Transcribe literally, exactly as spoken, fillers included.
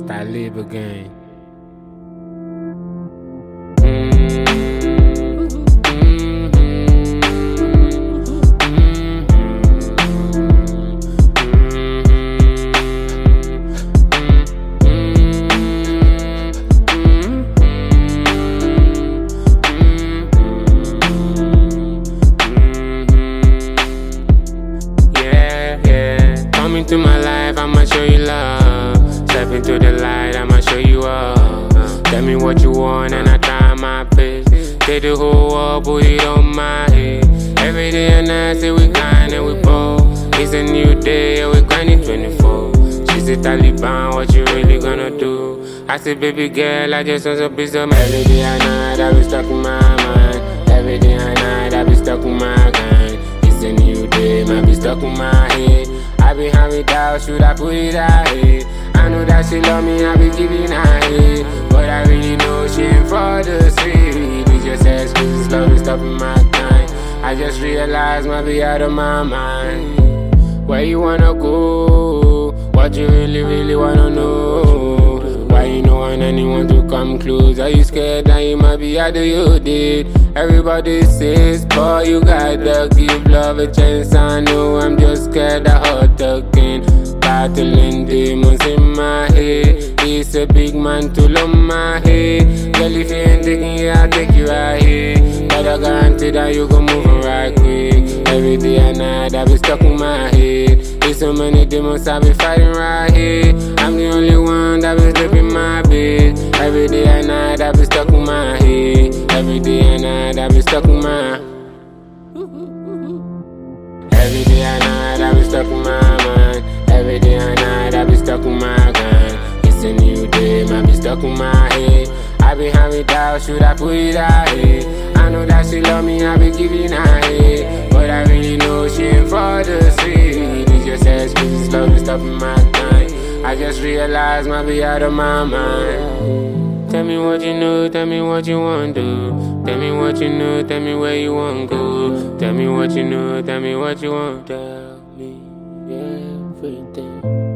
Talib again. Into my life, I'ma show you love. Step into the light, I'ma show you up. Tell me what you want and I try my best. Take the whole world, put it on my head. Every day and night, say we grind and we ball. It's a new day, and we grinding twenty-four. She said, Taliban, what you really gonna do? I said, baby girl, I just want some piece of my. Every day and night, I be stuck in my mind. Every day and night, I be stuck in my grind. It's a new day, might be stuck in my head. I be having doubt, should I put it out here? I know that she love me, I be giving her head. But I really know she ain't for the street. It's just excuses, slowly stopping my time. I just realized might be out of my mind. Where you wanna go? What you really, really wanna know? Why you don't want anyone to come close? Are you scared that you might be out of your date? Everybody says, boy, you gotta give love a chance. I know I'm just scared of hurt again. Battling demons in my head. It's a big man to love my head. Girl, if you ain't taking it, I'll take you right here. But I guarantee that you gon' move right quick. Every day and night, I be stuck in my head. There's so many demons I be fighting right here. I'm the only one that be sleeping in my bed. Every day and night, I be stuck in my head. Every day and night, I be stuck in my. Every day and night, I be stuck in my mind. Every day and night, I be stuck in my grind. It's a new day, might be stuck in my head. I be having doubt, should I put it out here? I know that she love me, I be giving her head. But I really know she ain't for the street. It's just excuses, slowly stopping my time. I just realized might be out of my mind. Tell me what you know, tell me what you want do. Tell me what you know, tell me where you want go. Tell me what you know, tell me what you want. Tell me everything.